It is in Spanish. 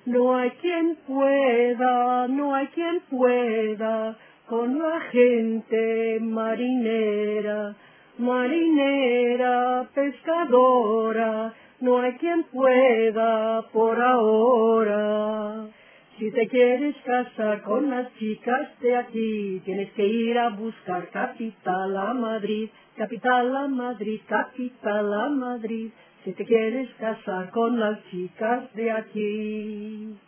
No hay quien pueda, no hay quien pueda con la gente marinera, marinera, pescadora, no hay quien pueda por ahora. Si te quieres casar con las chicas de aquí, tienes que ir a buscar capital a Madrid, capital a Madrid, capital a Madrid. Si te quieres casar con las chicas de aquí.